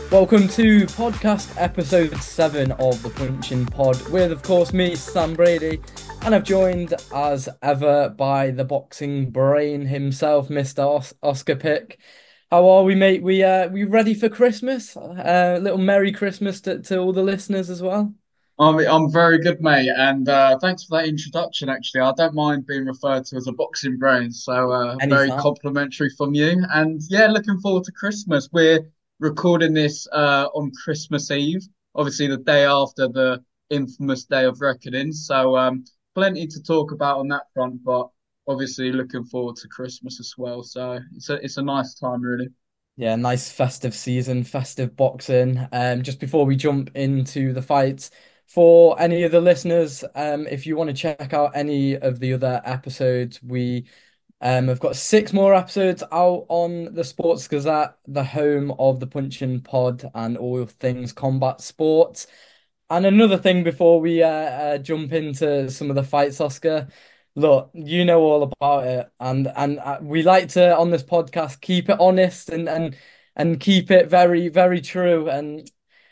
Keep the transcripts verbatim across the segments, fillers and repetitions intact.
Welcome to podcast episode seven of the Punching Pod with, of course, me, Sam Brady, and I've joined as ever by the boxing brain himself, Mister Os Oscar Pick. How are we, mate? We uh, we ready for Christmas? Uh, a little Merry Christmas to, to all the listeners as well. I'm I'm very good, mate, and uh, thanks for that introduction. Actually, I don't mind being referred to as a boxing brain, so uh, very Anytime. complimentary from you. And yeah, looking forward to Christmas. We're recording this uh, on Christmas Eve, obviously the day after the infamous Day of Reckoning. So um, plenty to talk about on that front, but obviously looking forward to Christmas as well. So it's a it's a nice time, really. Yeah, nice festive season, festive boxing. Um, just before we jump into the fights, for any of the listeners, um, if you want to check out any of the other episodes, we um have got six more episodes out on the Sports Gazette, the home of the Punching Pod and all things combat sports. And another thing before we uh, uh jump into some of the fights, Oscar. Look, you know all about it, and and uh, we like to on this podcast keep it honest and and and keep it very very true. And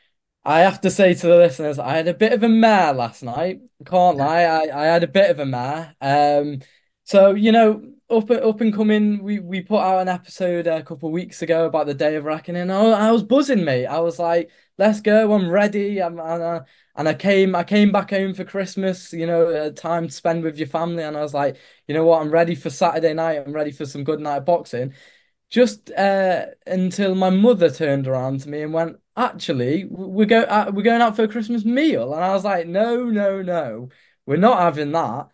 I have to say to the listeners, I had a bit of a mare last night. Can't lie, I, I had a bit of a mare. Um, so you know, up up and coming, we we put out an episode a couple of weeks ago about the Day of Reckoning. I, I was buzzing, mate. I was like, let's go, I'm ready. I'm and I, and I came I came back home for Christmas. You know, uh, time to spend with your family, and I was like, you know what, I'm ready for Saturday night. I'm ready for some good night of boxing just uh, until my mother turned around to me and went, "Actually, we're go uh, we're going out for a Christmas meal," and I was like, "No, no, no, we're not having that."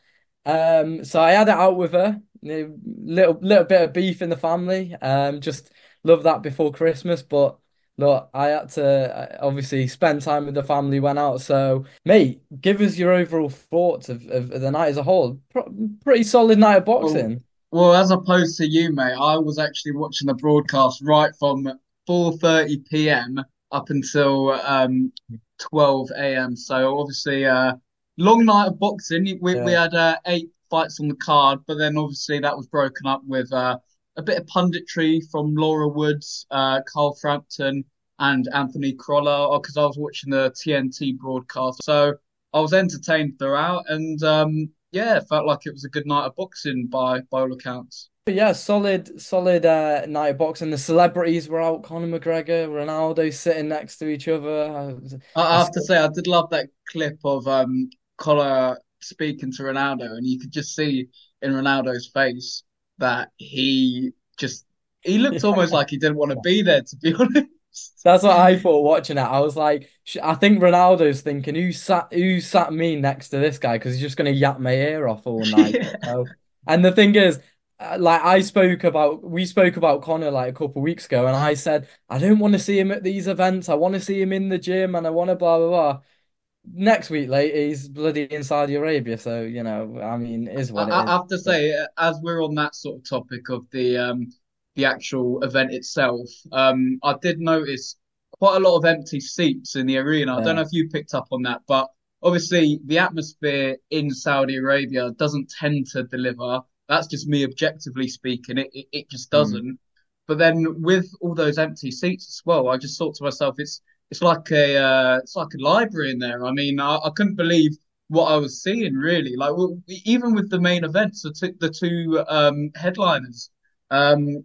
Um, so I had it out with her. A little little bit of beef in the family. Um, just love that before Christmas, but. Look, I had to uh, obviously spend time with the family, went out. So, mate, give us your overall thoughts of, of, the night as a whole. Pro pretty solid night of Well, boxing. well, as opposed to you, mate, I was actually watching the broadcast right from four thirty p m up until um twelve a m. So obviously, uh, long night of boxing. We we Yeah. had uh, eight fights on the card, but then obviously that was broken up with uh, a bit of punditry from Laura Woods, uh, Carl Frampton, and Anthony Crolla, because I was watching the T N T broadcast. So I was entertained throughout, and um, yeah, it felt like it was a good night of boxing by by all accounts. But yeah, solid, solid uh, night of boxing. The celebrities were out. Conor McGregor, Ronaldo sitting next to each other. I, I I have to saw, say, I did love that clip of um Collar speaking to Ronaldo, and you could just see in Ronaldo's face that he just he looked yeah, almost like he didn't want to be there, to be honest. that's what I thought watching it. I was like, sh- I think Ronaldo's thinking, who sat, who sat me next to this guy? Because he's just gonna yap my ear off all night. Yeah. So, and the thing is, uh, like I spoke about, we spoke about Conor like a couple of weeks ago, and I said I don't want to see him at these events. I want to see him in the gym, and I want to blah blah blah. Next week, late, he's bloody in Saudi Arabia. So, you know, I mean, it is I, what it I is. have to say, uh, as we're on that sort of topic of the um the actual event itself, um, I did notice quite a lot of empty seats in the arena. I don't Yeah. know if you picked up on that, but obviously the atmosphere in Saudi Arabia doesn't tend to deliver. That's just me objectively speaking. It it, it just Mm. doesn't. But then with all those empty seats as well, I just thought to myself, it's it's like a uh, it's like a library in there. I mean, I, I couldn't believe what I was seeing really. Like well, even with the main events, the two, the two um, headliners, um,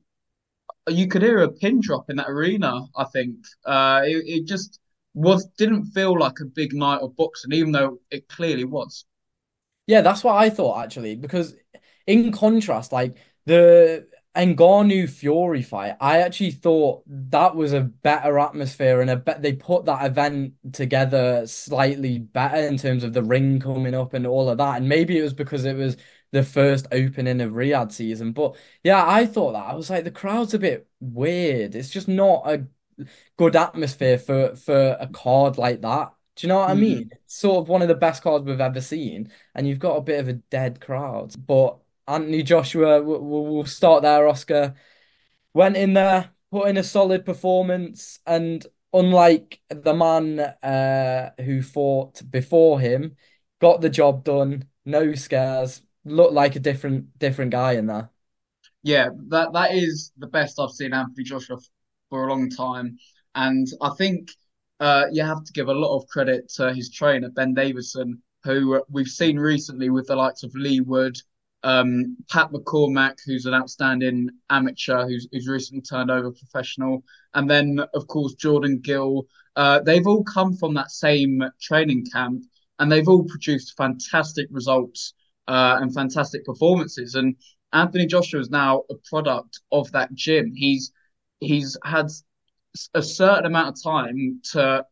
you could hear a pin drop in that arena. I think uh, it, it just was didn't feel like a big night of boxing, even though it clearly was. Yeah, that's what I thought actually, because in contrast, like the Ngannou Fury fight, I actually thought that was a better atmosphere and a bet they put that event together slightly better in terms of the ring coming up and all of that. And maybe it was because it was the first opening of Riyadh season. But yeah, I thought that. I was like, the crowd's a bit weird. It's just not a good atmosphere for for a card like that. Do you know what I mean? Mm. It's sort of one of the best cards we've ever seen, and you've got a bit of a dead crowd. But Anthony Joshua, we'll, we'll start there. Oscar went in there, put in a solid performance, and unlike the man uh, who fought before him, got the job done. No scares. Looked like a different different guy in there. Yeah, that that is the best I've seen Anthony Joshua f- for a long time. And I think uh, you have to give a lot of credit to his trainer, Ben Davison, who we've seen recently with the likes of Lee Wood, um, Pat McCormack, who's an outstanding amateur who's, who's recently turned over professional, and then, of course, Jordan Gill. Uh, they've all come from that same training camp and they've all produced fantastic results uh, and fantastic performances. And Anthony Joshua is now a product of that gym. He's he's had a certain amount of time to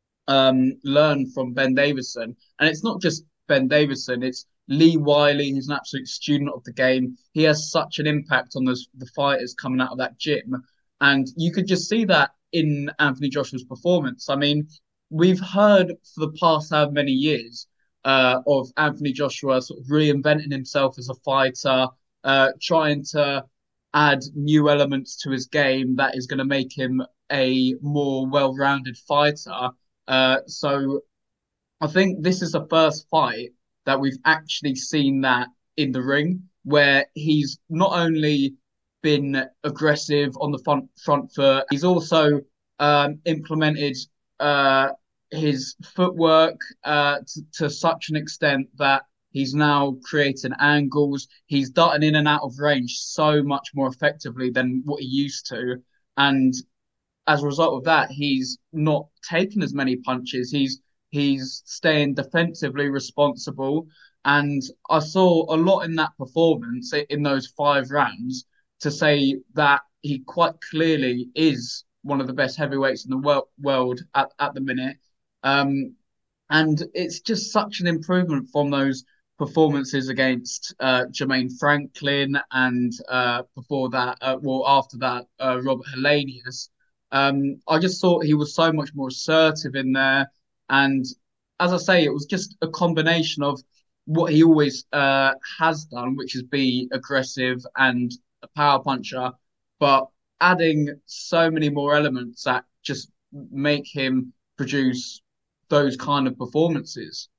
um, learn from Ben Davison. And it's not just Ben Davison, it's Lee Wiley, who's an absolute student of the game. He has such an impact on those the fighters coming out of that gym. And you could just see that in Anthony Joshua's performance. I mean, we've heard for the past how many years uh, of Anthony Joshua sort of reinventing himself as a fighter, uh, trying to add new elements to his game that is going to make him a more well-rounded fighter. Uh, so I think this is the first fight that we've actually seen that in the ring, where he's not only been aggressive on the front front foot, he's also um, implemented uh, his footwork uh, to, to such an extent that he's now creating angles. He's darting in and out of range so much more effectively than what he used to, and as a result of that, he's not taking as many punches. He's he's staying defensively responsible. And I saw a lot in that performance in those five rounds to say that he quite clearly is one of the best heavyweights in the world, world at, at the minute. Um, and it's just such an improvement from those performances against uh, Jermaine Franklin and uh, before that, uh, well, after that, uh, Robert Helenius. Um, I just thought he was so much more assertive in there. And as I say, it was just a combination of what he always uh, has done, which is be aggressive and a power puncher, but adding so many more elements that just make him produce those kind of performances.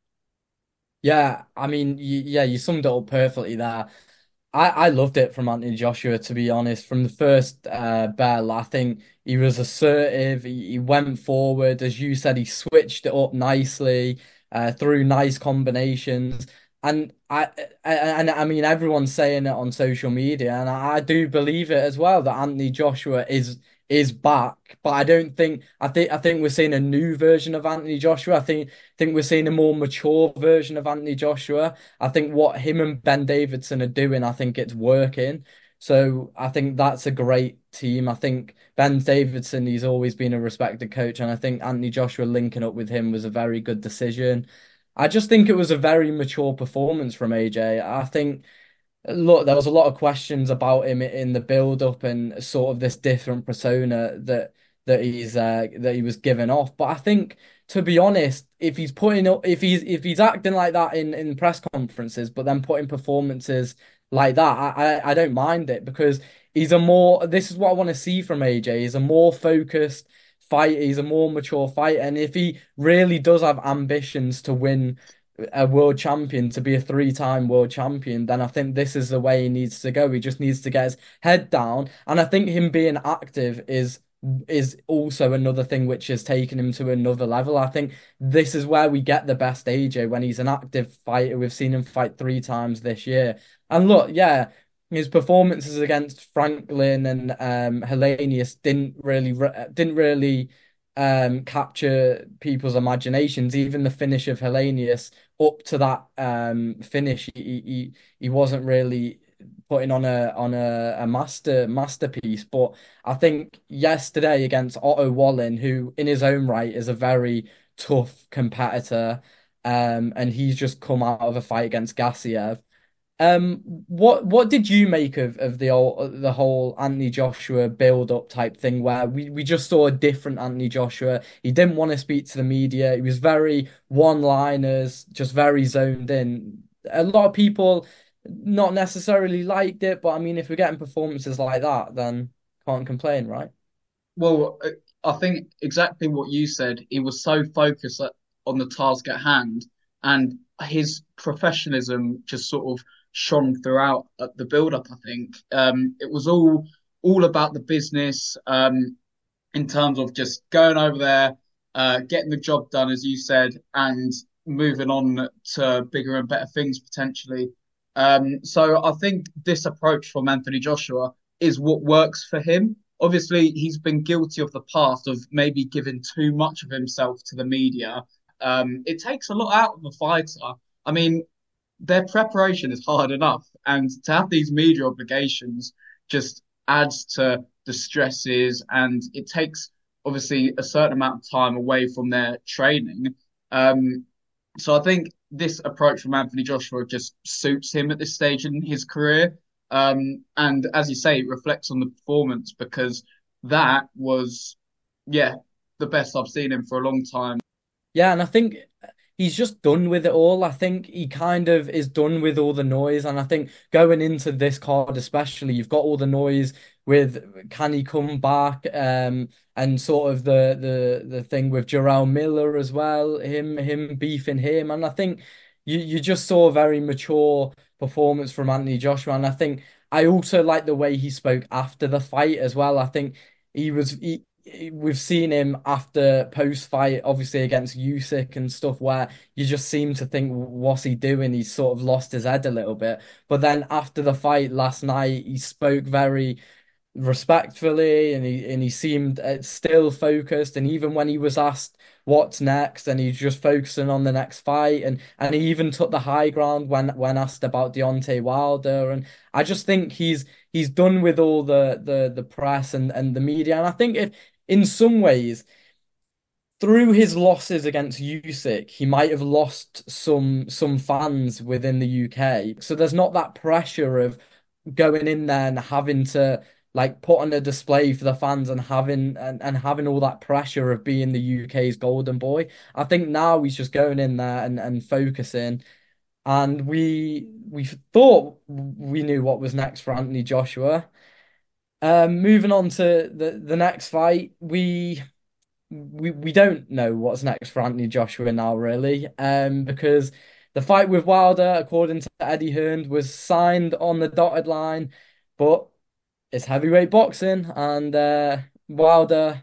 Yeah, I mean, y yeah, you summed it up perfectly there. I, I loved it from Anthony Joshua, to be honest. From the first uh, bell, I think he was assertive. He, he went forward. As you said, he switched it up nicely, uh, through nice combinations. And I, and I mean, everyone's saying it on social media, and I do believe it as well that Anthony Joshua is is back. But I don't think I think I think we're seeing a new version of Anthony Joshua. I think think we're seeing a more mature version of Anthony Joshua. I think what him and Ben Davidson are doing, I think it's working. So I think that's a great team. I think Ben Davidson, he's always been a respected coach, and I think Anthony Joshua linking up with him was a very good decision. I just think it was a very mature performance from A J. I think, look, there was a lot of questions about him in the build-up and sort of this different persona that that he's uh, that he was giving off. But I think, to be honest, if he's putting up, if he's if he's acting like that in in press conferences, but then putting performances like that, I I, I don't mind it because he's a more. This is what I want to see from A J. He's a more focused fighter. He's a more mature fighter, and if he really does have ambitions to win a world champion, to be a three-time world champion, then I think this is the way he needs to go. He just needs to get his head down. And I think him being active is is also another thing which has taken him to another level. I think this is where we get the best A J, when he's an active fighter. We've seen him fight three times this year. And look, yeah, his performances against Franklin and um Helenius didn't really didn't really um capture people's imaginations. Even the finish of Helenius, up to that um finish, he he he wasn't really putting on a on a, a master masterpiece. But I think yesterday against Otto Wallin, who in his own right is a very tough competitor, um, and he's just come out of a fight against Gassiev. Um, what what did you make of of the old, the whole Anthony Joshua build up type thing, where we we just saw a different Anthony Joshua? He didn't want to speak to the media. He was very one-liners, just very zoned in. A lot of people not necessarily liked it, but I mean, if we're getting performances like that, then can't complain, right? Well, uh, I think exactly what you said. He was so focused at, on the task at hand, and his professionalism just sort of shone throughout the build-up. I think um, it was all all about the business. Um, in terms of just going over there, uh, getting the job done, as you said, and moving on to bigger and better things potentially. Um, so I think this approach from Anthony Joshua is what works for him. Obviously, he's been guilty of the past of maybe giving too much of himself to the media. Um, it takes a lot out of a fighter. I mean, their preparation is hard enough, and to have these media obligations just adds to the stresses, and it takes obviously a certain amount of time away from their training. Um, so I think this approach from Anthony Joshua just suits him at this stage in his career. Um, and as you say, it reflects on the performance because that was, yeah, the best I've seen him for a long time. Yeah, and I think he's just done with it all. I think he kind of is done with all the noise. And I think going into this card, especially, you've got all the noise with can he come back? Um, and sort of the the the thing with Jarrell Miller as well, him him beefing him. And I think you you just saw a very mature performance from Anthony Joshua. And I think I also like the way he spoke after the fight as well. I think he was he, we've seen him after post fight, obviously against Usyk and stuff, where you just seem to think, what's he doing? He's sort of lost his head a little bit. But then after the fight last night, he spoke very respectfully, and he and he seemed uh, still focused. And even when he was asked what's next, and he's just focusing on the next fight, and and he even took the high ground when when asked about Deontay Wilder. And I just think he's he's done with all the the the press and and the media. And I think if in some ways, through his losses against Usyk, he might have lost some some fans within the U K. So there's not that pressure of going in there and having to like put on a display for the fans and having and, and having all that pressure of being the U K's golden boy. I think now he's just going in there and, and focusing. And we we thought we knew what was next for Anthony Joshua. Um, moving on to the, the next fight, we we we don't know what's next for Anthony Joshua now, really, um, because the fight with Wilder, according to Eddie Hearn, was signed on the dotted line, but it's heavyweight boxing, and uh, Wilder.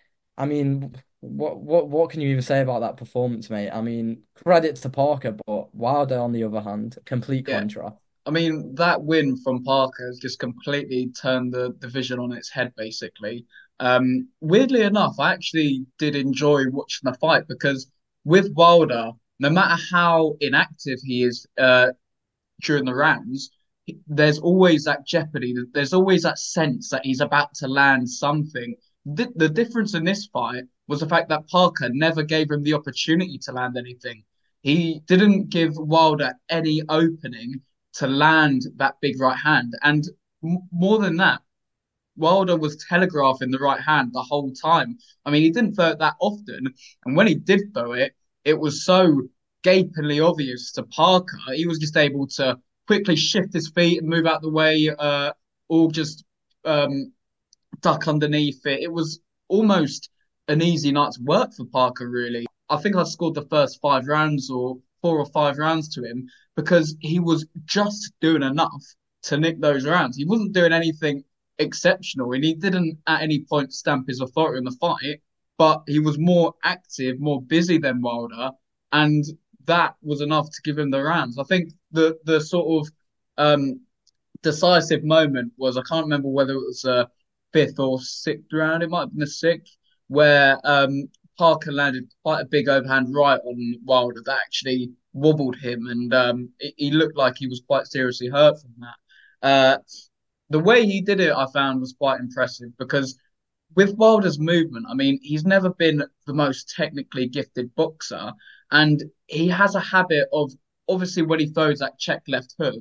I mean, what what what can you even say about that performance, mate? I mean, credits to Parker, but Wilder, on the other hand, complete Yeah, contra. I mean, that win from Parker has just completely turned the division on its head, basically. Um, weirdly enough, I actually did enjoy watching the fight because with Wilder, no matter how inactive he is uh, during the rounds, there's always that jeopardy. There's always that sense that he's about to land something. The, the difference in this fight was the fact that Parker never gave him the opportunity to land anything. He didn't give Wilder any opening to land that big right hand. And m- more than that, Wilder was telegraphing the right hand the whole time. I mean, he didn't throw it that often. And when he did throw it, it was so gapingly obvious to Parker. He was just able to quickly shift his feet and move out the way, uh, or just um, duck underneath it. It was almost an easy night's work for Parker, really. I think I scored the first five rounds or four or five rounds to him because he was just doing enough to nick those rounds. He wasn't doing anything exceptional and he didn't at any point stamp his authority in the fight, but he was more active, more busy than Wilder, and that was enough to give him the rounds. I think the the sort of um, decisive moment was I can't remember whether it was a fifth or sixth round. It might have been the sixth where um, Parker landed quite a big overhand right on Wilder that actually wobbled him, and um, it, he looked like he was quite seriously hurt from that. Uh, the way he did it, I found, was quite impressive because with Wilder's movement, I mean, he's never been the most technically gifted boxer, and he has a habit of obviously when he throws that check left hook,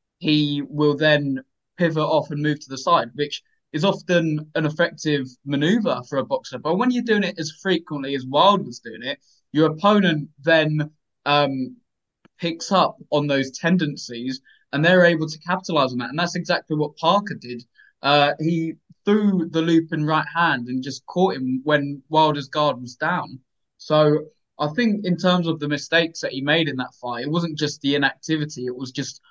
he will then pivot off and move to the side, which is often an effective maneuver for a boxer. But when you're doing it as frequently as Wilder's doing it, your opponent then um, picks up on those tendencies and they're able to capitalize on that. And that's exactly what Parker did. Uh, he threw the loop in right hand and just caught him when Wilder's guard was down. So I think in terms of the mistakes that he made in that fight, it wasn't just the inactivity, it was just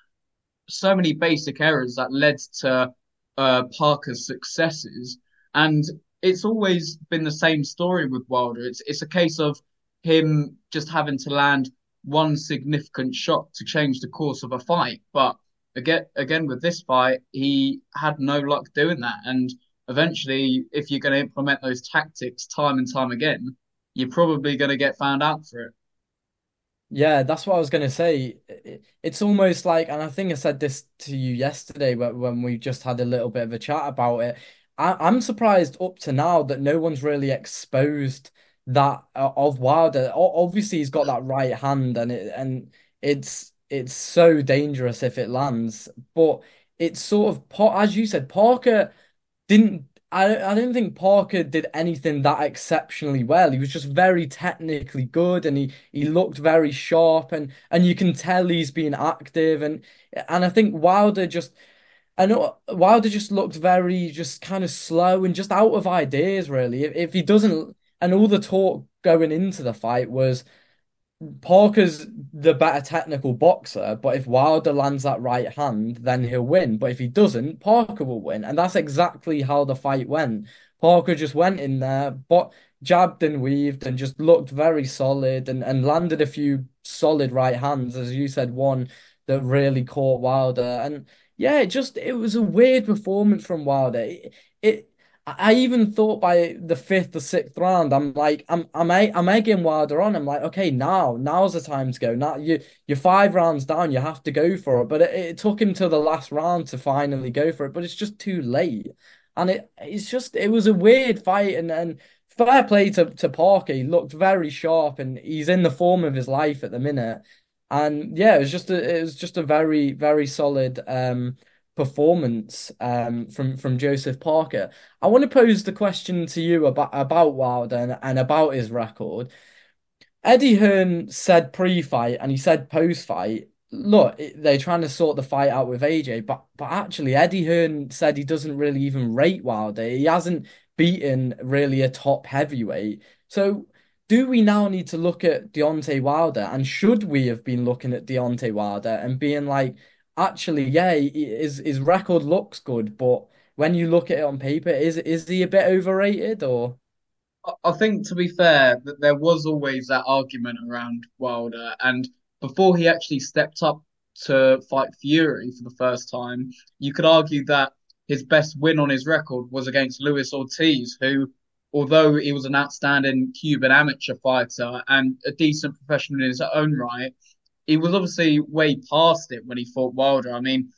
so many basic errors that led to uh, Parker's successes. And it's always been the same story with Wilder. It's it's a case of him just having to land one significant shot to change the course of a fight. But again, again with this fight, he had no luck doing that. And eventually, if you're going to implement those tactics time and time again, you're probably going to get found out for it. Yeah, that's what I was gonna say. It- It's almost like, and I think I said this to you yesterday when when we just had a little bit of a chat about it. I, I'm surprised up to now that no one's really exposed that uh, of Wilder. O- Obviously, he's got that right hand, and it and it's it's so dangerous if it lands. But it's sort of, Pa- as you said, Parker didn't I I don't think Parker did anything that exceptionally well. He was just very technically good and he he looked very sharp and and you can tell he's been active and and I think Wilder just I know Wilder just looked very just kind of slow and just out of ideas really. If if he doesn't and all the talk going into the fight was Parker's the better technical boxer, but if Wilder lands that right hand, then he'll win. But if he doesn't, Parker will win. And that's exactly how the fight went. Parker just went in there, but jabbed and weaved and just looked very solid and, and landed a few solid right hands, as you said, one that really caught Wilder. And yeah, it just it was a weird performance from Wilder. It, it I even thought by the fifth or sixth round, I'm like, I'm I'm I'm egging Wilder on. I'm like, okay, now now's the time to go. Now you you're five rounds down, you have to go for it. But it, it took him to the last round to finally go for it. But it's just too late, and it it's just it was a weird fight. And and fair play to to Parker, he looked very sharp, and he's in the form of his life at the minute. And yeah, it was just a it was just a very very solid um performance um from from Joseph Parker. I want to pose the question to you about about Wilder and, and about his record. Eddie Hearn said pre-fight and he said post-fight, look, they're trying to sort the fight out with A J, but but actually Eddie Hearn said he doesn't really even rate Wilder. He hasn't beaten really a top heavyweight. So do we now need to look at Deontay Wilder and should we have been looking at Deontay Wilder and being like, actually, yeah, he- his his record looks good, but when you look at it on paper, is is he a bit overrated or? I I think, to be fair, that there was always that argument around Wilder, and before he actually stepped up to fight Fury for the first time, you could argue that his best win on his record was against Luis Ortiz, who, although he was an outstanding Cuban amateur fighter and a decent professional in his own right, he was obviously way past it when he fought Wilder. I mean,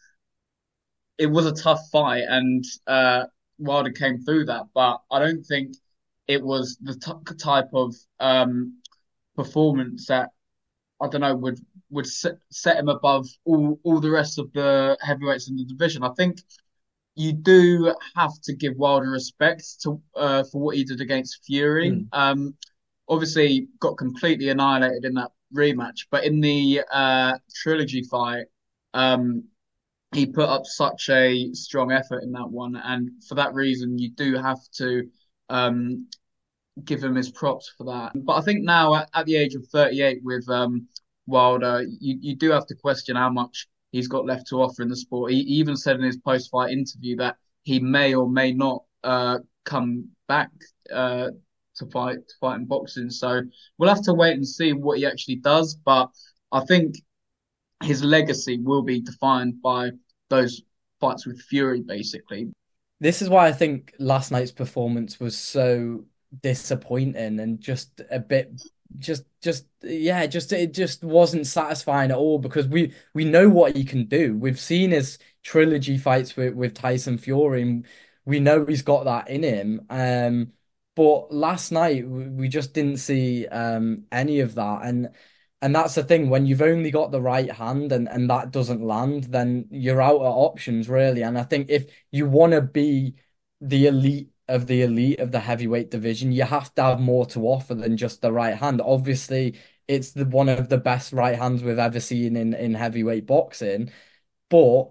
it was a tough fight, and uh, Wilder came through that, but I don't think it was the t- type of um, performance that I don't know would would set, set him above all all the rest of the heavyweights in the division. I think you do have to give Wilder respect to uh, for what he did against Fury. Hmm. Um, obviously, got completely annihilated in that rematch, but in the uh, trilogy fight, um, he put up such a strong effort in that one, and for that reason, you do have to um, give him his props for that. But I think now, at, at the age of thirty-eight, with um, Wilder, you, you do have to question how much he's got left to offer in the sport. He, he even said in his post-fight interview that he may or may not uh, come back uh, to fight to fight in boxing. So we'll have to wait and see what he actually does. But I think his legacy will be defined by those fights with Fury, basically. This is why I think last night's performance was so disappointing and just a bit just just yeah, just it just wasn't satisfying at all because we we know what he can do. We've seen his trilogy fights with, with Tyson Fury and we know he's got that in him. Um but last night we we just didn't see um any of that and and that's the thing, when you've only got the right hand and, and that doesn't land, then you're out of options, really. And I think if you want to be the elite of the elite of the heavyweight division, you have to have more to offer than just the right hand. Obviously, it's the one of the best right hands we've ever seen in, in heavyweight boxing. But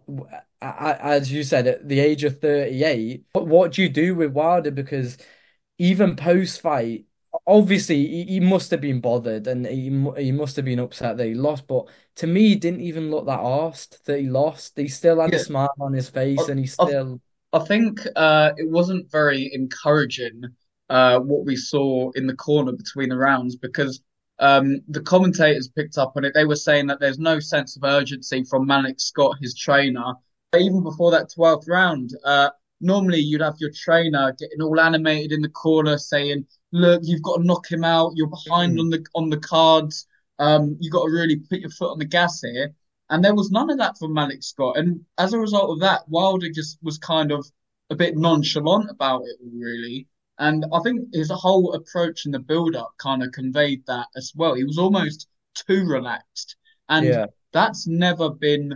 as you said, at the age of thirty-eight, what what do you do with Wilder? Because even post fight, obviously he, he must have been bothered and he he must have been upset that he lost. But to me, he didn't even look that arsed that he lost. He still had a Yeah, smile on his I, face, and he I, still. I think uh, it wasn't very encouraging uh, what we saw in the corner between the rounds because um, the commentators picked up on it. They were saying that there's no sense of urgency from Malik Scott, his trainer. Even before that twelfth round, uh, normally you'd have your trainer getting all animated in the corner saying, "Look, you've got to knock him out. You're behind Mm. on the on the cards. Um, you've got to really put your foot on the gas here." And there was none of that from Malik Scott. And as a result of that, Wilder just was kind of a bit nonchalant about it all, really. And I think his whole approach in the build-up kind of conveyed that as well. He was almost too relaxed. And Yeah. that's never been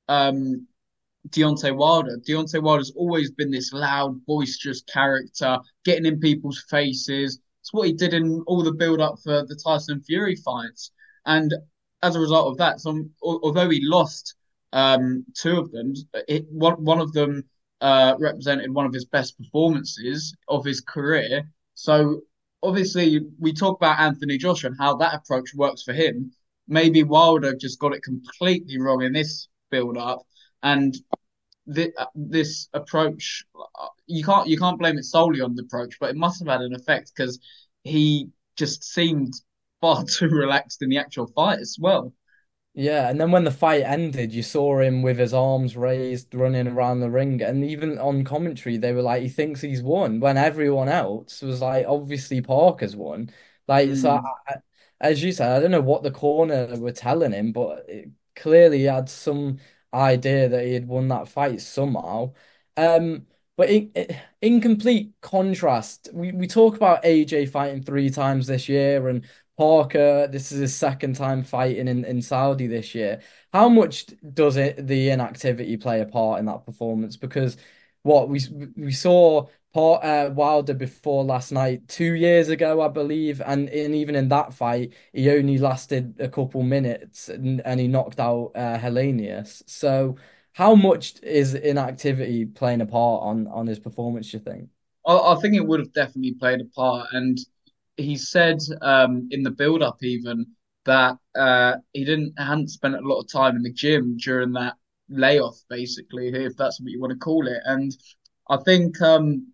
um, Deontay Wilder. Deontay Wilder's always been this loud, boisterous character, getting in people's faces. It's what he did in all the build-up for the Tyson Fury fights. And as a result of that, some although he lost um, two of them, it, one one of them uh, represented one of his best performances of his career. So obviously, we talk about Anthony Joshua and how that approach works for him. Maybe Wilder just got it completely wrong in this build-up, and th- this approach, you can't you can't blame it solely on the approach, but it must have had an effect because he just seemed far too relaxed in the actual fight as well. Yeah, and then when the fight ended, you saw him with his arms raised, running around the ring, and even on commentary, they were like, "He thinks he's won," when everyone else was like, "Obviously, Parker's won." Like, so Mm. I, I- as you said, I don't know what the corner were telling him, but it, clearly he had some idea that he had won that fight somehow. Um, but in, in complete contrast, we, we talk about A J fighting three times this year, and Parker, this is his second time fighting in, in Saudi this year. How much does it the inactivity play a part in that performance? Because what we we saw Paul, uh, Wilder before last night, two years ago, I believe, and, and even in that fight, he only lasted a couple minutes and, and he knocked out uh, Helenius. So, how much is inactivity playing a part on on his performance, do you think? I, I think it would have definitely played a part. And he said um, in the build-up even that uh, he didn't hadn't spent a lot of time in the gym during that layoff, basically, if that's what you want to call it. And I think um,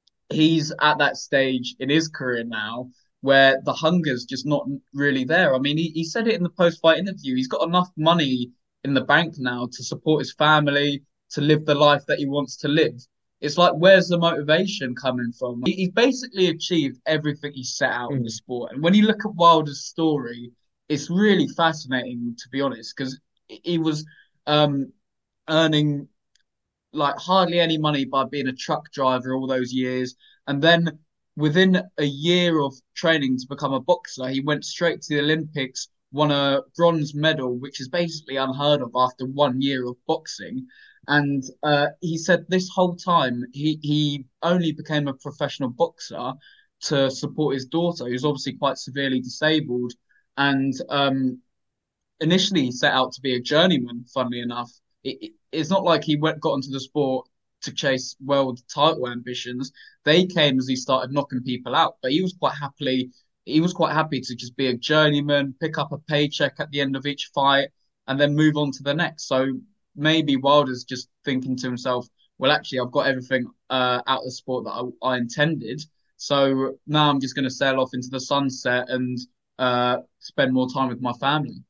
he's at that stage in his career now where the hunger's just not really there. I mean, he, he said it in the post-fight interview. He's got enough money in the bank now to support his family, to live the life that he wants to live. It's like, where's the motivation coming from? He, he's basically achieved everything he set out in the Mm. sport. And when you look at Wilder's story, it's really fascinating, to be honest, because he was um, earning like hardly any money by being a truck driver all those years. And then within a year of training to become a boxer, he went straight to the Olympics, won a bronze medal, which is basically unheard of after one year of boxing. And uh, he said this whole time he, he only became a professional boxer to support his daughter, who's obviously quite severely disabled. And um, initially he set out to be a journeyman, funnily enough. It, it, it's not like he went got into the sport to chase world title ambitions. They came as he started knocking people out, but he was quite happily he was quite happy to just be a journeyman, pick up a paycheck at the end of each fight, and then move on to the next. So maybe Wilder's just thinking to himself, well, actually, I've got everything uh, out of the sport that I, I intended. So now I'm just going to sail off into the sunset and uh, spend more time with my family.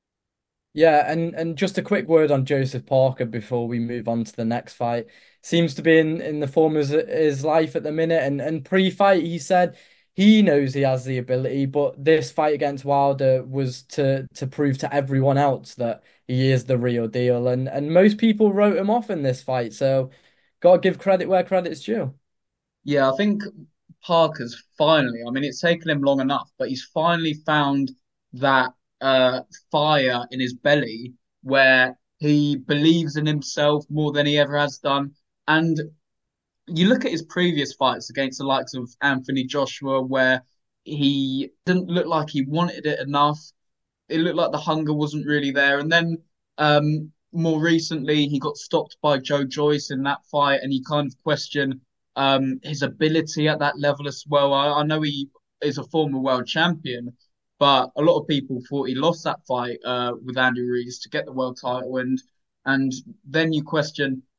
Yeah, and and just a quick word on Joseph Parker before we move on to the next fight. Seems to be in in the form of his, his life at the minute, and and pre-fight he said he knows he has the ability, but this fight against Wilder was to to prove to everyone else that he is the real deal, and and most people wrote him off in this fight. So, gotta give credit where credit's due. Yeah, I think Parker's finally, I mean, it's taken him long enough, but he's finally found that uh, fire in his belly where he believes in himself more than he ever has done. And you look at his previous fights against the likes of Anthony Joshua, where he didn't look like he wanted it enough. It looked like the hunger wasn't really there. And then um, more recently, he got stopped by Joe Joyce in that fight, and he kind of questioned um, his ability at that level as well. I, I know he is a former world champion, but a lot of people thought he lost that fight uh, with Andy Ruiz to get the world title, and and then you question.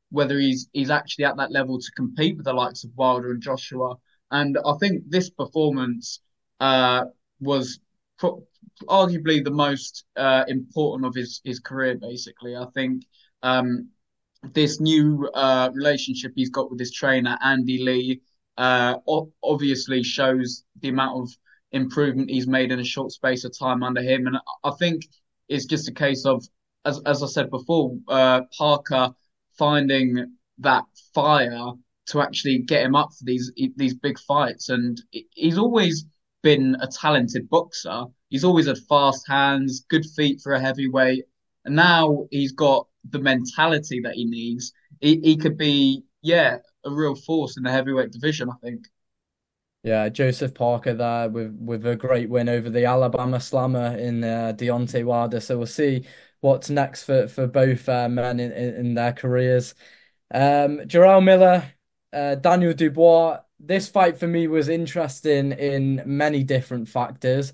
whether he's he's actually at that level to compete with the likes of Wilder and Joshua. And I think this performance uh, was pro arguably the most uh, important of his his career. Basically, I think um, this new uh, relationship he's got with his trainer Andy Lee uh, obviously shows the amount of improvement he's made in a short space of time under him, and I think it's just a case of, as as I said before, uh, Parker finding that fire to actually get him up for these these big fights, and he's always been a talented boxer. He's always had fast hands, good feet for a heavyweight, and now he's got the mentality that he needs. He, he could be, yeah, a real force in the heavyweight division, I think. Yeah, Joseph Parker there with with a great win over the Alabama Slammer in uh, Deontay Wilder. So we'll see what's next for for both uh, men in, in, in their careers. Um, Jarrell Miller, uh, Daniel Dubois. This fight for me was interesting in many different factors.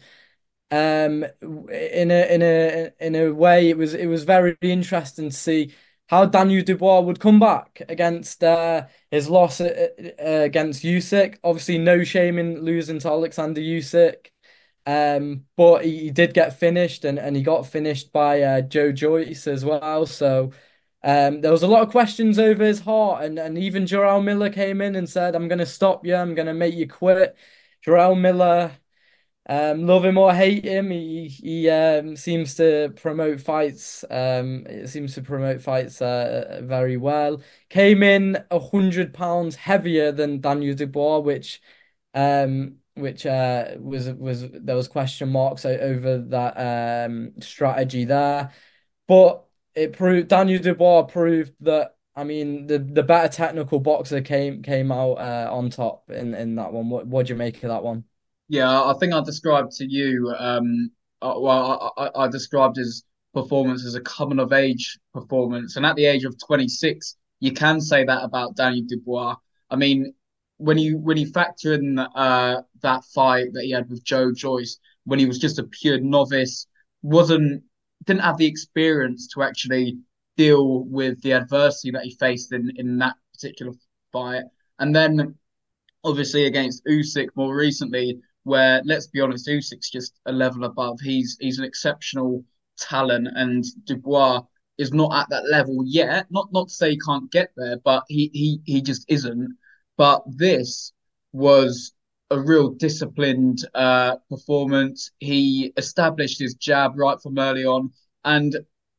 Um, in a in a in a way, it was it was very interesting to see how Daniel Dubois would come back against uh, his loss uh, uh, against Usyk. Obviously, no shame in losing to Alexander Usyk, um, but he, he did get finished, and, and he got finished by uh, Joe Joyce as well. So um, there was a lot of questions over his heart, and, and even Jarrell Miller came in and said, "I'm going to stop you. I'm going to make you quit." Jarrell Miller. Um, love him or hate him, he he um, seems to promote fights. Um, it seems to promote fights uh, very well. Came in a hundred pounds heavier than Daniel Dubois, which um, which uh, was was there was question marks over that um, strategy there, but it proved Daniel Dubois proved that. I mean, the the better technical boxer came came out uh, on top in in that one. What what do you make of that one? Yeah, I think I described to you, um, uh, well, I, I, I described his performance as a coming of age performance. And at the age of twenty-six, you can say that about Daniel Dubois. I mean, when you when you factor in uh, that fight that he had with Joe Joyce, when he was just a pure novice, wasn't didn't have the experience to actually deal with the adversity that he faced in in that particular fight. And then obviously against Usyk more recently, where let's be honest, Usyk's just a level above. He's he's an exceptional talent, and Dubois is not at that level yet. Not not to say he can't get there, but he he he just isn't. But this was a real disciplined uh, performance. He established his jab right from early on, and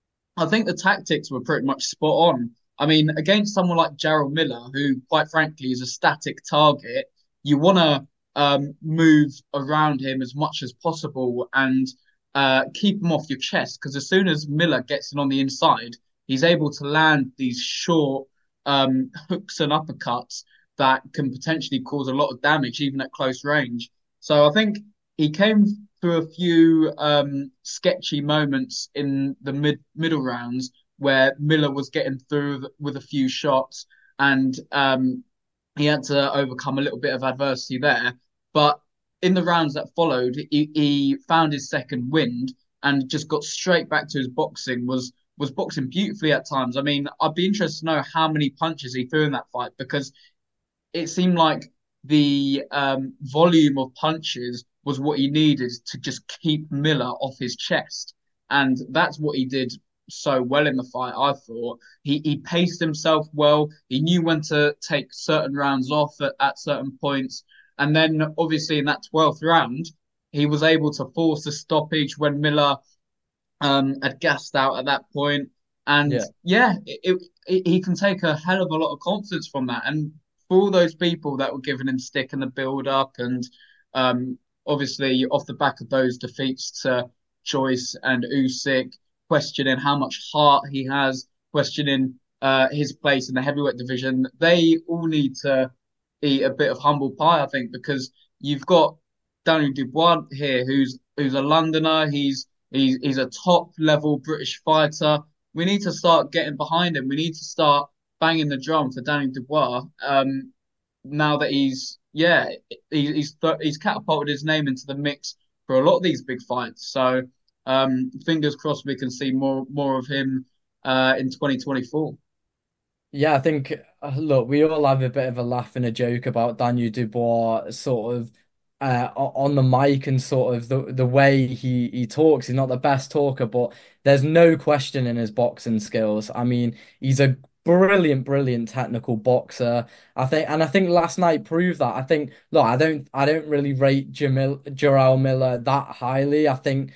I think the tactics were pretty much spot on. I mean, against someone like Jarrell Miller, who quite frankly is a static target, you want to um, move around him as much as possible and uh, keep him off your chest. Because as soon as Miller gets in on the inside, he's able to land these short um, hooks and uppercuts that can potentially cause a lot of damage, even at close range. So I think he came through a few um, sketchy moments in the mid middle rounds where Miller was getting through with a few shots, and um, he had to overcome a little bit of adversity there. But in the rounds that followed, he, he found his second wind and just got straight back to his boxing. Was was boxing beautifully at times. I mean, I'd be interested to know how many punches he threw in that fight, because it seemed like the um, volume of punches was what he needed to just keep Miller off his chest. And that's what he did so well in the fight, I thought. He he paced himself well. He knew when to take certain rounds off at, at certain points. And then obviously in that twelfth round, he was able to force a stoppage when Miller um, had gassed out at that point. And Yeah. yeah, it, it, he can take a hell of a lot of confidence from that. And for all those people that were giving him stick in the build up, and um, obviously off the back of those defeats to Joyce and Usyk, questioning how much heart he has, questioning uh, his place in the heavyweight division, they all need to eat a bit of humble pie, I think, because you've got Daniel Dubois here, who's who's a Londoner. He's he's he's a top level British fighter. We need to start getting behind him. We need to start banging the drum for Daniel Dubois. Um, now that he's yeah, he, he's he's catapulted his name into the mix for a lot of these big fights. So um, fingers crossed we can see more more of him uh, in twenty twenty-four. Yeah, I think uh, look, we all have a bit of a laugh and a joke about Daniel Dubois sort of uh o- on the mic and sort of the the way he he talks. He's not the best talker, but there's no question in his boxing skills. I mean, he's a brilliant, brilliant technical boxer. I think, and I think last night proved that. I think, look, I don't I don't really rate Jamil Jarrell Miller that highly. I think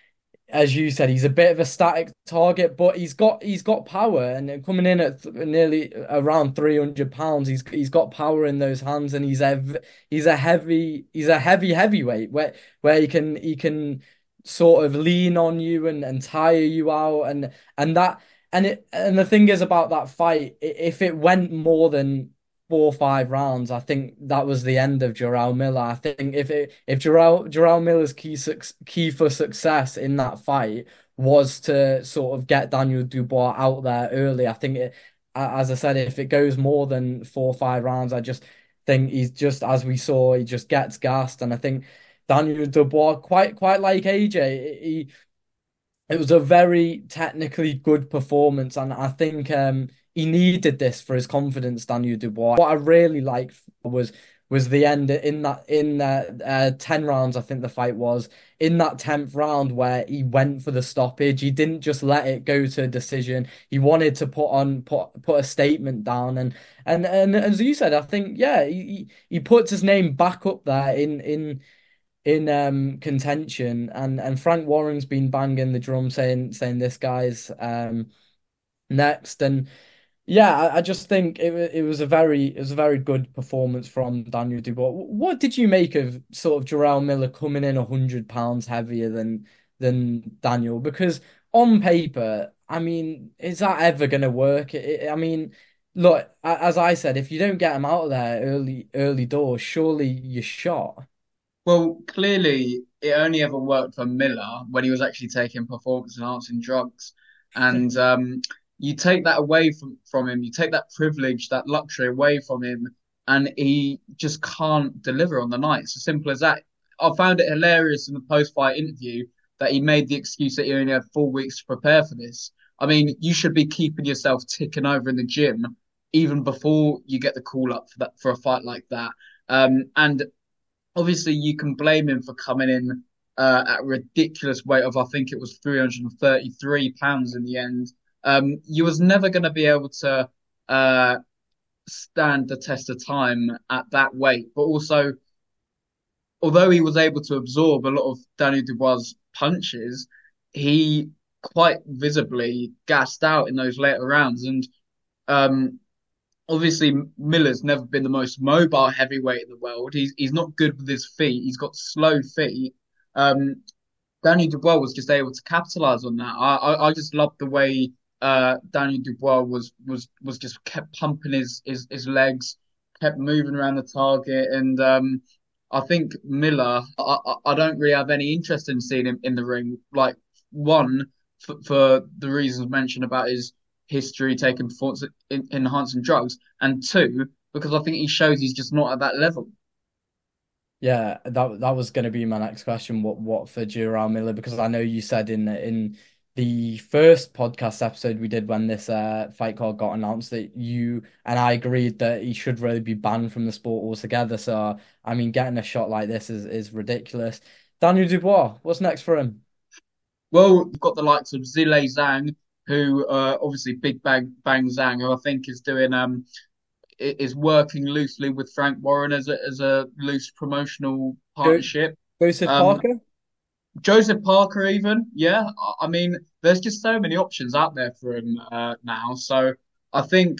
as you said, he's a bit of a static target, but he's got he's got power, and coming in at th nearly around three hundred pounds, he's he's got power in those hands, and he's a he's a heavy he's a heavy heavyweight where where he can he can sort of lean on you and and tire you out, and and that and it and the thing is about that fight, if it went more than four or five rounds, I think that was the end of Jarrell Miller. I think if it if Jarrell Jarrell Miller's key key for success in that fight was to sort of get Daniel Dubois out there early, I think it, as I said, if it goes more than four or five rounds, I just think he's just as we saw, he just gets gassed, and I think Daniel Dubois, quite quite like A J, he it was a very technically good performance, and I think um, he needed this for his confidence, Daniel Dubois. What I really liked was was the end in that in uh, uh, ten rounds. I think the fight was in that tenth round where he went for the stoppage. He didn't just let it go to a decision. He wanted to put on put put a statement down, and and and as you said, I think yeah, he he puts his name back up there in in in um contention, and and Frank Warren's been banging the drum saying saying this guy's um next. And yeah, I, I just think it wa- it was a very it was a very good performance from Daniel Dubois. What did you make of sort of Jarrell Miller coming in a hundred pounds heavier than than Daniel? Because on paper, I mean, is that ever going to work? It, I mean, look, a- as I said, if you don't get him out of there early early doors, surely you're shot. Well, clearly, it only ever worked for Miller when he was actually taking performance enhancing drugs. And um, you take that away from, from him, you take that privilege, that luxury away from him, and he just can't deliver on the night. It's as simple as that. I found it hilarious in the post fight interview that he made the excuse that he only had four weeks to prepare for this. I mean, you should be keeping yourself ticking over in the gym even before you get the call up for that for a fight like that. Um, and obviously you can blame him for coming in uh, at a ridiculous weight of I think it was three hundred thirty-three pounds in the end. Um, you was never going to be able to uh, stand the test of time at that weight. But also, although he was able to absorb a lot of Daniel Dubois' punches, he quite visibly gassed out in those later rounds. And um, obviously Miller's never been the most mobile heavyweight in the world. He's he's not good with his feet. He's got slow feet. Um, Daniel Dubois was just able to capitalize on that. I I, I just loved the way uh, Daniel Dubois was was was just kept pumping his his, his legs, kept moving around the target, and um, I think Miller. I, I I don't really have any interest in seeing him in the ring. Like one for, for the reasons mentioned about his history taking performance in, enhancing drugs, and two because I think he shows he's just not at that level. Yeah, that that was going to be my next question. What what for Jarrell Miller? Because I know you said in in the first podcast episode we did when this uh, fight card got announced that you and I agreed that he should really be banned from the sport altogether. So I mean, getting a shot like this is is ridiculous. Daniel Dubois, what's next for him? Well, you've got the likes of Zhilei Zhang, who uh, obviously Big Bang Bang Zhang, who I think is doing um is working loosely with Frank Warren as a as a loose promotional Jo partnership. Joseph Um, Parker? Joseph Parker, even, yeah. I I mean, there's just so many options out there for him uh, now. So I think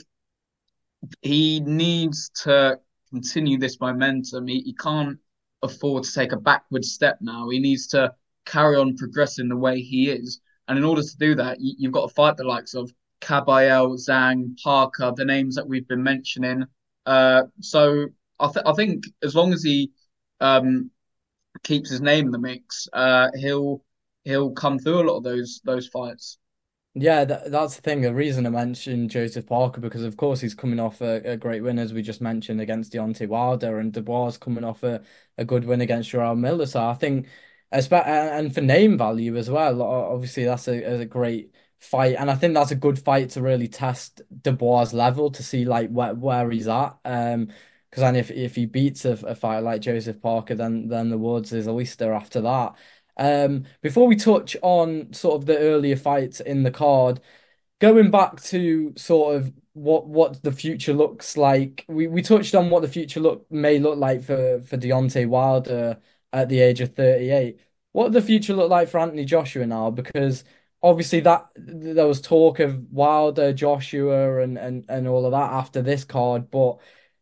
he needs to continue this momentum. He, he can't afford to take a backward step now. He needs to carry on progressing the way he is. And in order to do that, you, you've got to fight the likes of Kabayel, Zhang, Parker, the names that we've been mentioning. Uh, so I, th- I think as long as he um, keeps his name in the mix, uh, he'll he'll come through a lot of those those fights. Yeah, that, that's the thing. The reason I mentioned Joseph Parker because, of course, he's coming off a, a great win, as we just mentioned, against Deontay Wilder, and Dubois is coming off a, a good win against Jarrell Miller. So I think, espe- and and for name value as well, o- obviously that's a, a great fight, and I think that's a good fight to really test Dubois' level to see like where where he's at. Um, because then if if he beats a, a fighter like Joseph Parker, then then the Woods is oyster after that. Um, before we touch on sort of the earlier fights in the card, going back to sort of what what the future looks like, we, we touched on what the future look may look like for for Deontay Wilder at the age of thirty-eight. What does the future look like for Anthony Joshua now? Because obviously that there was talk of Wilder, Joshua, and and and all of that after this card, but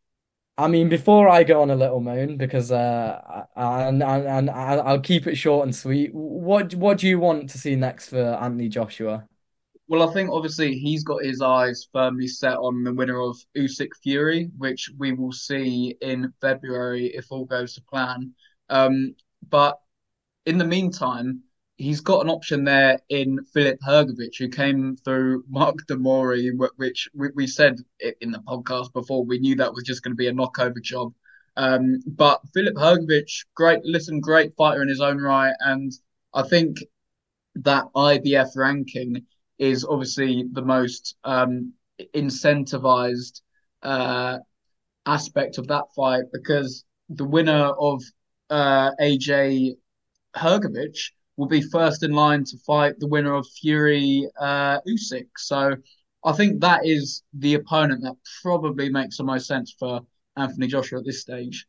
I mean, before I go on a little moan, because uh, and and and I'll keep it short and sweet. What what do you want to see next for Anthony Joshua? Well, I think obviously he's got his eyes firmly set on the winner of Usyk Fury, which we will see in February if all goes to plan. Um, but in the meantime, he's got an option there in Philip Hrgovic, who came through Mark Demori, which we, we said in the podcast before. We knew that was just going to be a knockover job. Um, but Philip Hrgovic, great, listen, great fighter in his own right, and I think that I B F ranking is obviously the most um, incentivized uh, aspect of that fight because the winner of uh, A J Hrgovic will be first in line to fight the winner of Fury uh, Usyk. So I think that is the opponent that probably makes the most sense for Anthony Joshua at this stage.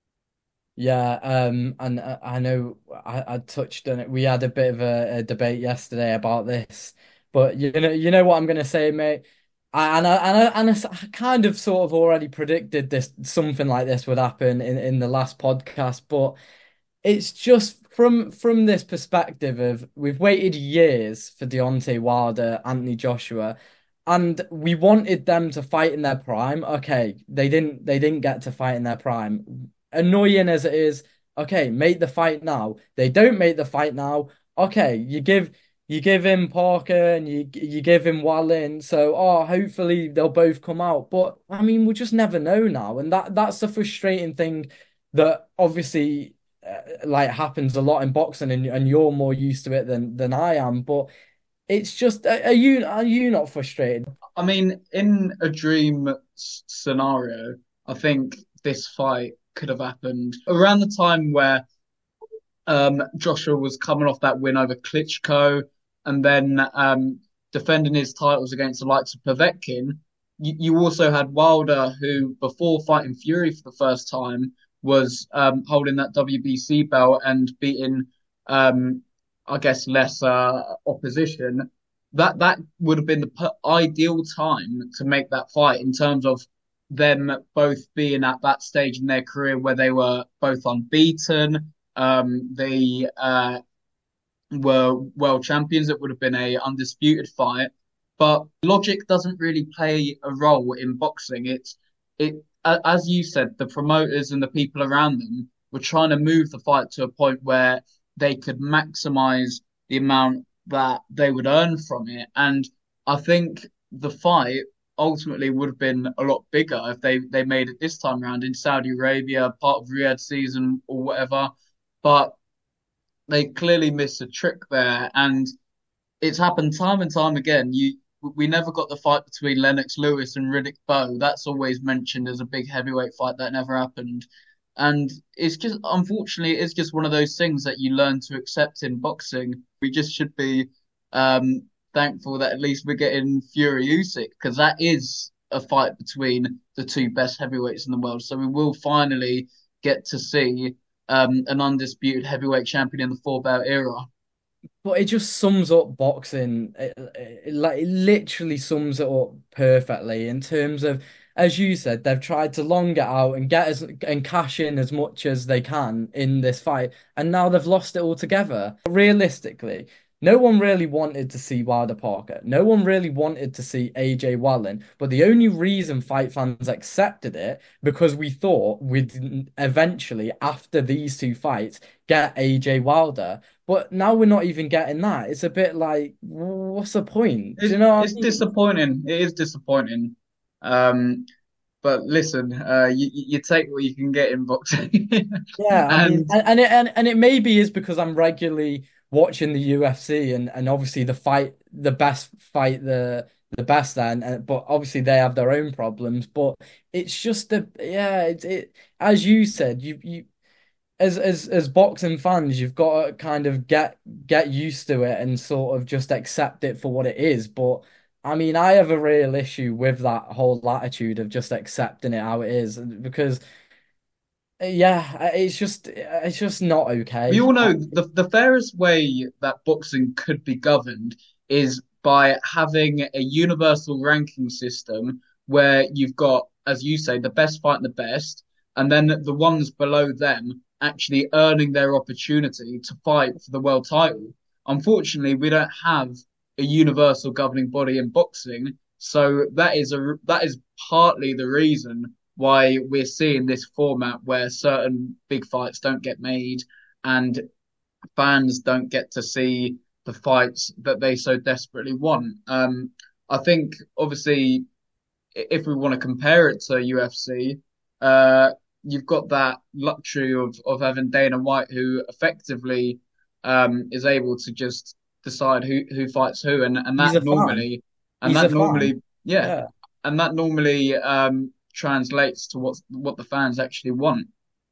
Yeah, um, and uh, I know I, I touched on it. We had a bit of a, a debate yesterday about this, but you know, you know what I'm gonna say, mate. I, and I, and I, and I s- I kind of sort of already predicted this something like this would happen in in the last podcast, but it's just from from this perspective of we've waited years for Deontay Wilder, Anthony Joshua, and we wanted them to fight in their prime. Okay, they didn't they didn't get to fight in their prime. Annoying as it is, okay, make the fight now. They don't make the fight now. Okay, you give you give him Parker and you you give him Wallin. So oh, hopefully they'll both come out. But I mean, we'll just never know now, and that that's the frustrating thing that obviously uh, like happens a lot in boxing, and and you're more used to it than than I am. But it's just, are you are you not frustrated? I mean, in a dream s- scenario, I think this fight could have happened around the time where um, Joshua was coming off that win over Klitschko and then um, defending his titles against the likes of Povetkin. You, you also had Wilder, who before fighting Fury for the first time was um, holding that W B C belt and beating, um, I guess, less uh, opposition. That that would have been the per- ideal time to make that fight in terms of them both being at that stage in their career where they were both unbeaten. Um, they uh, were world champions. It would have been a undisputed fight. But logic doesn't really play a role in boxing. It's it as you said, the promoters and the people around them were trying to move the fight to a point where they could maximize the amount that they would earn from it. And I think the fight ultimately would have been a lot bigger if they, they made it this time around in Saudi Arabia, part of Riyadh season or whatever. But they clearly missed a trick there, and it's happened time and time again. You we never got the fight between Lennox Lewis and Riddick Bowe. That's always mentioned as a big heavyweight fight that never happened. And it's just unfortunately it's just one of those things that you learn to accept in boxing. We just should be um thankful that at least we're getting Fury Usyk because that is a fight between the two best heavyweights in the world. So we will finally get to see um an undisputed heavyweight champion in the four belt era. But it just sums up boxing. It, it, like it literally sums it up perfectly in terms of, as you said, they've tried to long it out and get as and cash in as much as they can in this fight, and now they've lost it altogether. Realistically, no one really wanted to see Wilder Parker. No one really wanted to see A J Wallin. But the only reason fight fans accepted it because we thought we'd eventually, after these two fights, get A J Wilder. But now we're not even getting that. It's a bit like, what's the point? Do It's you know what it's I mean? disappointing. It is disappointing. Um, but listen, uh, you you take what you can get in boxing, Yeah, I mean, and and, and it and, and it maybe is because I'm regularly watching the U F C and and obviously the fight, the best fight the the best then, and, but obviously they have their own problems. But it's just the yeah, it's it as you said, you you as as as boxing fans, you've got to kind of get get used to it and sort of just accept it for what it is. But I mean, I have a real issue with that whole attitude of just accepting it how it is because yeah, it's just it's just not We okay. all know the the fairest way that boxing could be governed is by having a universal ranking system where you've got, as you say, the best fighting the best, and then the ones below them actually earning their opportunity to fight for the world title. Unfortunately, we don't have a universal governing body in boxing, so that is a that is partly the reason why we're seeing this format where certain big fights don't get made and fans don't get to see the fights that they so desperately want. Um, I think obviously if we want to compare it to U F C, uh, you've got that luxury of of having Dana White, who effectively um, is able to just decide who who fights who, and and He's that a fan. normally and He's a that fan. normally yeah, Yeah. and that normally um, translates to what what the fans actually want.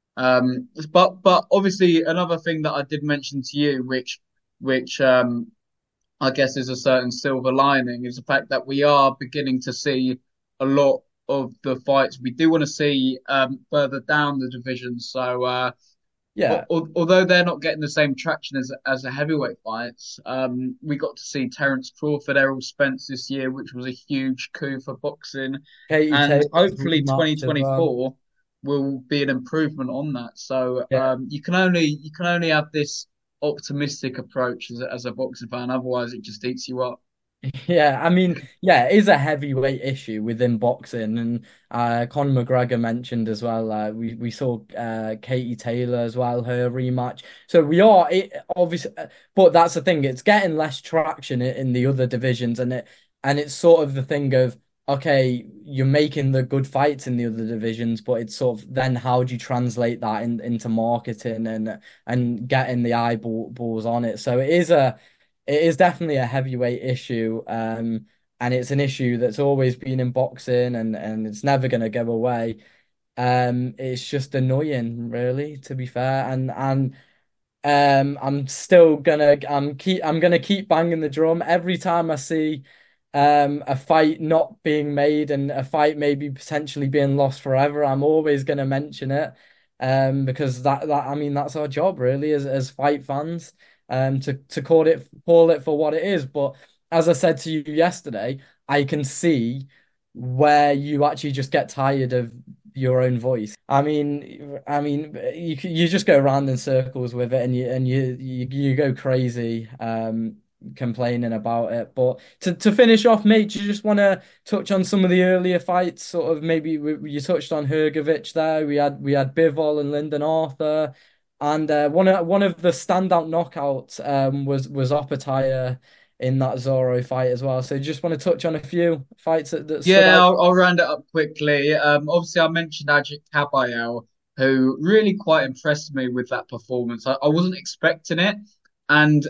Um, but but obviously another thing that I did mention to you, which which um, I guess is a certain silver lining, is the fact that we are beginning to see a lot of the fights we do want to see um, further down the division. So uh, Yeah. al- although they're not getting the same traction as as the heavyweight fights, um, we got to see Terence Crawford, Errol Spence this year, which was a huge coup for boxing, Katie and Taylor's hopefully rematch as well. twenty twenty-four will be an improvement on that. So Yeah. um, you can only you can only have this optimistic approach as a, as a boxing fan, otherwise it just eats you up. Yeah, I mean, yeah, it is a heavyweight issue within boxing, and uh, Conor McGregor mentioned as well. Uh, we we saw uh, Katie Taylor as well, her rematch. So we are it, obviously, but that's the thing; it's getting less traction in, in the other divisions, and it and it's sort of the thing of okay, you're making the good fights in the other divisions, but it's sort of then how do you translate that in, into marketing and and getting the eyeballs on it? So it is a it is definitely a heavyweight issue, um, and it's an issue that's always been in boxing, and and it's never going to go away. Um, it's just annoying, really, to be fair, and and um, I'm still gonna I'm keep I'm gonna keep banging the drum every time I see um a fight not being made and a fight maybe potentially being lost forever. I'm always gonna mention it um because that that I mean that's our job really as as fight fans um to to call it call it for what it is. But as I said to you yesterday, I can see where you actually just get tired of your own voice. I mean, I mean, you you just go around in circles with it, and you and you you, you go crazy, um, complaining about it. But to to finish off, mate, do you just want to touch on some of the earlier fights? Sort of maybe we, you touched on Hrgovic there. We had we had Bivol and Lyndon Arthur, and uh, one of one of the standout knockouts um was was Opetaya in that Zorro fight as well. So just want to touch on a few fights that, that stood Yeah, out. I'll, I'll round it up quickly. Um, obviously, I mentioned Ajit Kabayel, who really quite impressed me with that performance. I, I wasn't expecting it, and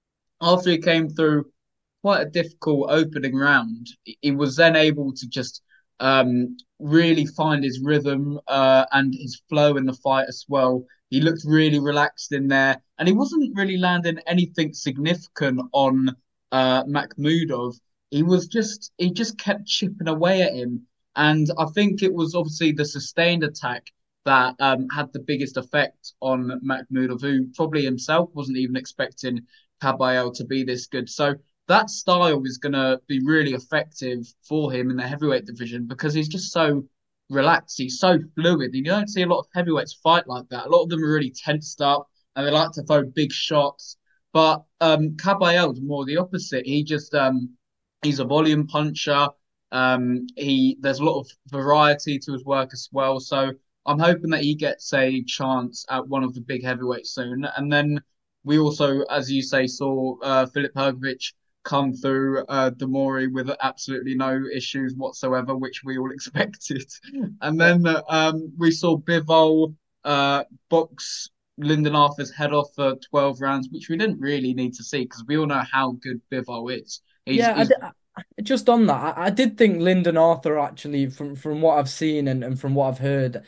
after he came through quite a difficult opening round, he was then able to just um, really find his rhythm uh, and his flow in the fight as well. He looked really relaxed in there, and he wasn't really landing anything significant on uh, Makhmudov. He was just he just kept chipping away at him, and I think it was obviously the sustained attack that um, had the biggest effect on Makhmudov, who probably himself wasn't even expecting Kabayel to be this good. So that style is going to be really effective for him in the heavyweight division because he's just so relaxed. He's so fluid. You don't see a lot of heavyweights fight like that. A lot of them are really tensed up and they like to throw big shots. But um, Caballero's more the opposite. He just um, he's a volume puncher. Um, he there's a lot of variety to his work as well. So I'm hoping that he gets a chance at one of the big heavyweights soon. And then we also, as you say, saw uh, Filip Hrgovic come through uh, Demori with absolutely no issues whatsoever, which we all expected. And Yeah. then uh, um, we saw Bivol uh, box Lyndon Arthur's head off for twelve rounds, which we didn't really need to see because we all know how good Bivol is. He's Yeah, I, he's di- I- just on that, I, I did think Lyndon Arthur actually, from from what I've seen and, and from what I've heard,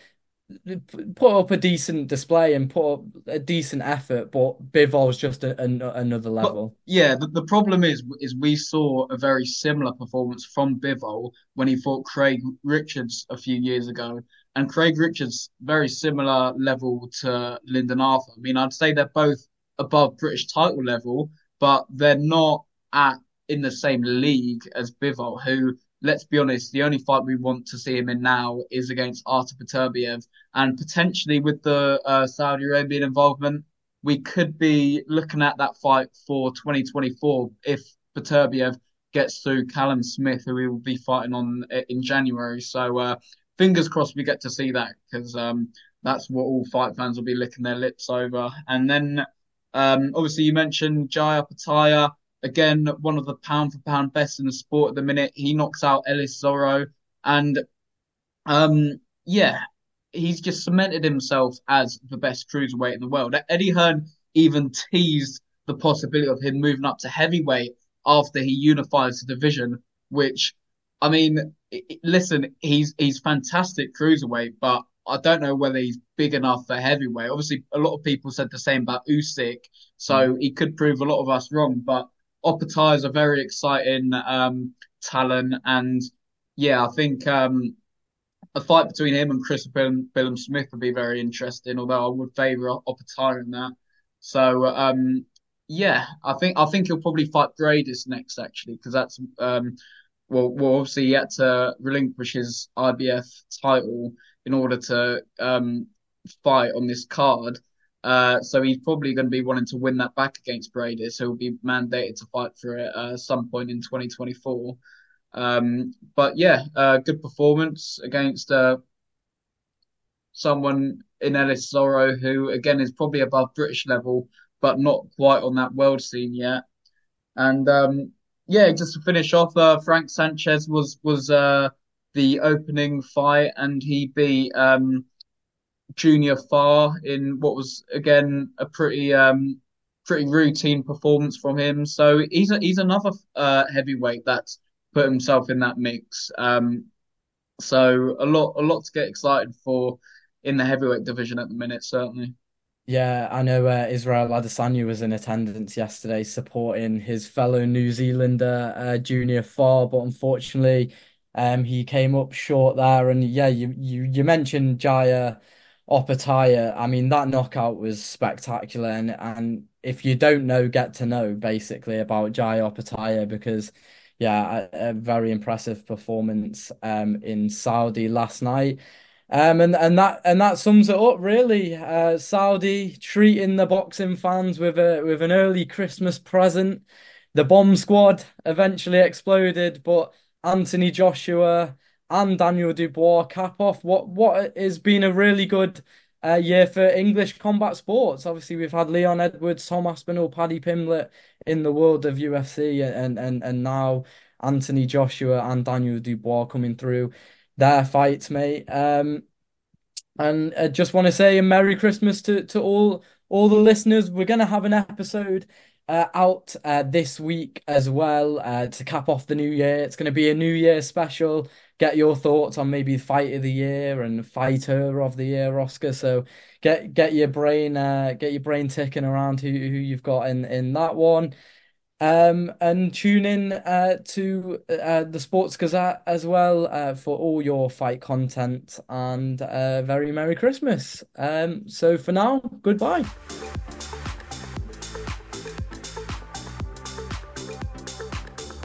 put up a decent display and put up a decent effort, but Bivol's just a, an another But level. yeah, the, the problem is is we saw a very similar performance from Bivol when he fought Craig Richards a few years ago. And Craig Richards, very similar level to Lyndon Arthur. I mean, I'd say they're both above British title level, but they're not at in the same league as Bivol, who, let's be honest, the only fight we want to see him in now is against Artur Beterbiev. And potentially with the uh, Saudi Arabian involvement, we could be looking at that fight for twenty twenty-four if Beterbiev gets through Callum Smith, who we will be fighting on in January. So uh, fingers crossed we get to see that because um, that's what all fight fans will be licking their lips over. And then um, obviously you mentioned Jaya Pataya, again, one of the pound for pound best in the sport at the minute. He knocks out Ellis Zorro. And um, yeah, he's just cemented himself as the best cruiserweight in the world. Eddie Hearn even teased the possibility of him moving up to heavyweight after he unifies the division. Which, I mean, listen, he's he's fantastic cruiserweight, but I don't know whether he's big enough for heavyweight. Obviously, a lot of people said the same about Usyk, so he could prove a lot of us wrong. But Opetaia is a very exciting um, talent, and yeah, I think um, a fight between him and Chris Billum, Smith would be very interesting. Although I would favour Opetaia in that. So um, yeah, I think I think he'll probably fight Bradis next actually because that's um, well, well obviously he had to relinquish his I B F title in order to um, fight on this card. Uh, so he's probably going to be wanting to win that back against Bradis, who will be mandated to fight for it uh, some point in twenty twenty-four. Um, but yeah, uh, good performance against uh, someone in Ellis Zorro, who again is probably above British level, but not quite on that world scene yet. And um, yeah, just to finish off, uh, Frank Sanchez was was uh, the opening fight, and he beat um, Junior Farr in what was again a pretty um, pretty routine performance from him. So he's a, he's another uh, heavyweight that's put himself in that mix. Um, so a lot a lot to get excited for in the heavyweight division at the minute, certainly. Yeah, I know uh, Israel Adesanya was in attendance yesterday supporting his fellow New Zealander uh, Junior Farr, but unfortunately, um, he came up short there. And yeah, you you you mentioned Jaya Opetaia. I mean, that knockout was spectacular, and and if you don't know, get to know basically about Jaya Opetaia because yeah, a, a very impressive performance um in Saudi last night. Um, and and that and that sums it up really. Uh, Saudi treating the boxing fans with a with an early Christmas present. The bomb squad eventually exploded, but Anthony Joshua and Daniel Dubois cap off what what has been a really good uh, year for English combat sports. Obviously, we've had Leon Edwards, Tom Aspinall, Paddy Pimblett in the world of U F C, and and and now Anthony Joshua and Daniel Dubois coming through their fights, mate. Um, and I just want to say a Merry Christmas to to all all the listeners. We're gonna have an episode uh, out uh, this week as well uh, to cap off the new year. It's gonna be a New Year special. Get your thoughts on maybe fight of the year and fighter of the year, Oscar. So get get your brain uh, get your brain ticking around who who you've got in in that one. Um, and tune in uh, to uh, the Sports Gazette as well uh, for all your fight content and uh, very Merry Christmas. Um, so for now, goodbye.